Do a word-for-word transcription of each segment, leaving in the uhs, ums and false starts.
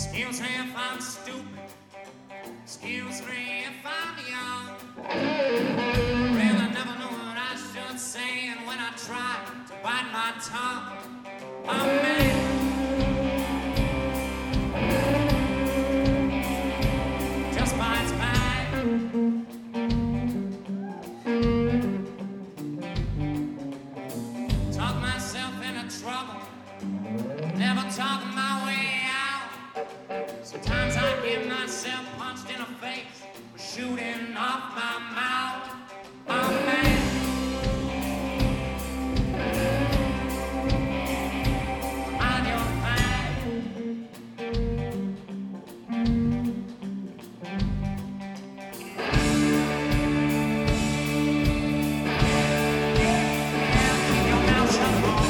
Excuse me if I'm stupid. Excuse me if I'm young. Really never know what I should say, and when I try to bite my tongue, oh man. Just bites back. Talk myself into trouble. Never talk my way out. Sometimes I get myself punched in the face for shooting off my mouth. Oh man. Behind your back. Yeah, keep your mouth shut, boy.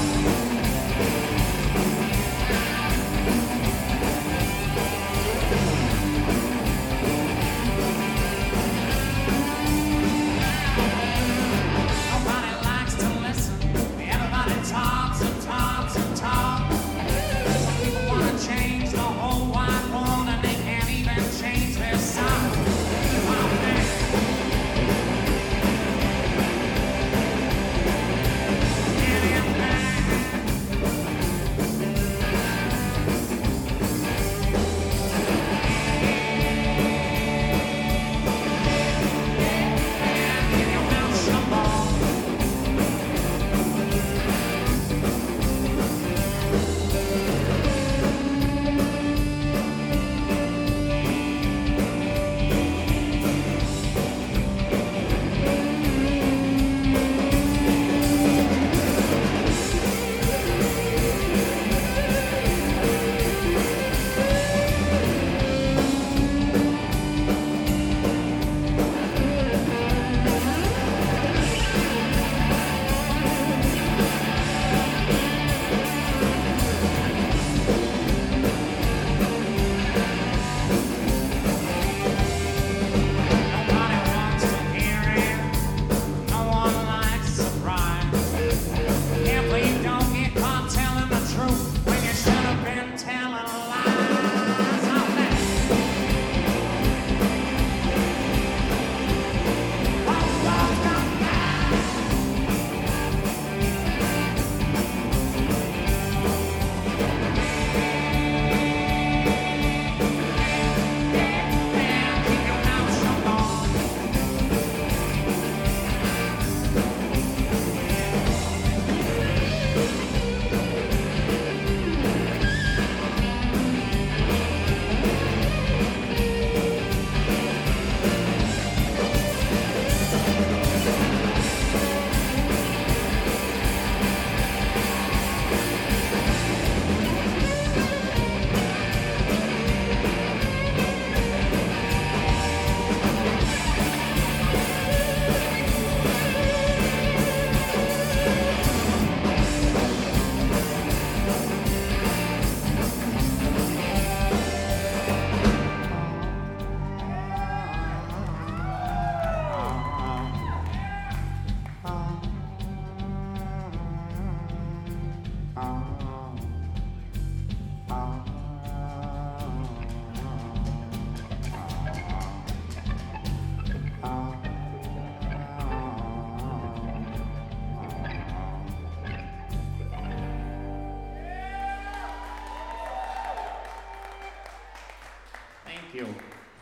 Thank you.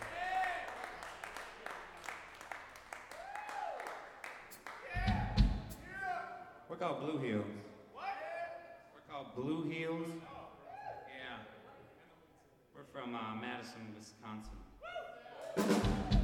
We're called Blue Heels. What? We're called Blue Heels. Yeah. We're from uh, Madison, Wisconsin.